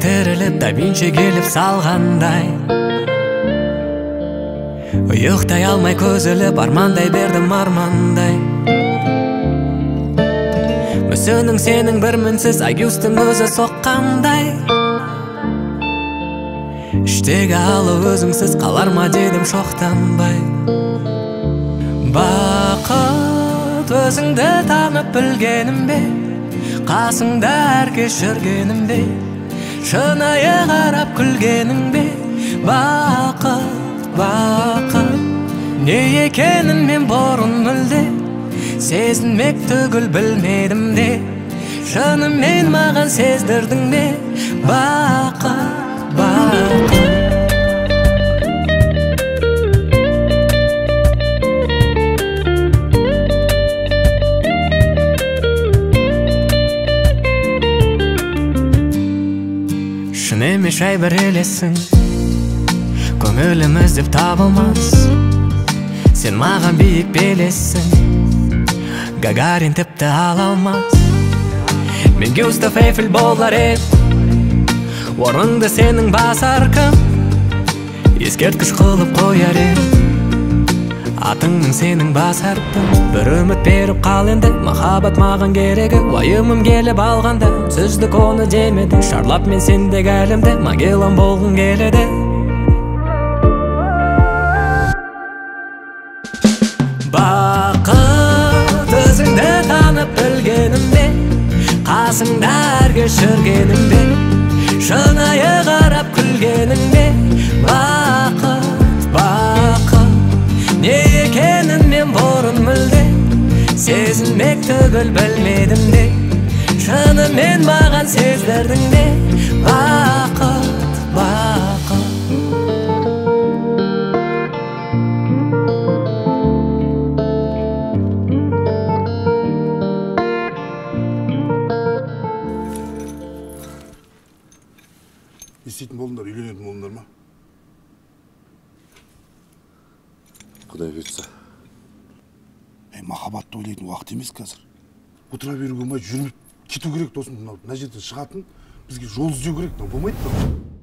тіріліп да Винчи келіп салғандай. Ұйықтай алмай көз іліп армандай бердім армандай. Мүсінің сенің бір мінсіз Агюстың өзі соққандай. Іштегі алы өзіңсіз қалар ма дедім шоқтанбай. Бақыт өзіңді танып білгенім бе, қасыңда әр кеш жүргенім бе, шынайы қарап күлгенің бе. Бақыт, бақыт, не екенін мен бұрын мүлде сезінмек түгіл білмедім де, шынымен маған сездірдің бе. Бақыт, бақыт. Шын емес жай бір елесің, көңілім іздеп табылмас. Сен маған биік белессің, Гагарин тіпті ала алмас. Мен Гюстав Эйфель болар ем, орынды сенің басар кім, ескерткіш қылып қояр ем, атыңның сенің басарпын. Бір үміт беріп қал енді, махаббат маған керегі. Уайымым келіп алғанда, сөздік оны демеді. Шарлап мен сендегі әлемде, Магеллан болғың келеді. Бақыт өзіңді танып білгенім бе, қасыңда әр кеш жүргенім бе, шынайы қарап күлгенің бе. Бақыт, бақыт, не екенін мен бұрын мүлде сезінмек түгіл білмедім де, шынымен маған сездірдің де. Бақыт, бақыт. Естейтін болыңдар, үйленетін болыңдар ма? Құдай бұйыртса. Махаббатты ойлайтын уақыт емес қазір. Отыра беруге болмайды, жүріп кету керек. Тосын мына жерден шығатын, бізге жол іздеу керек. Болмайды.